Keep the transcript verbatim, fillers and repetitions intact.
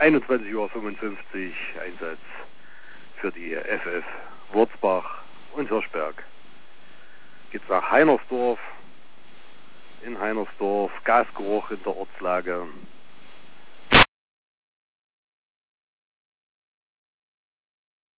einundzwanzig Uhr fünfundfünfzig Einsatz für die F F Wurzbach und Hirschberg. Geht's nach Heinersdorf. In Heinersdorf, Gasgeruch in der Ortslage.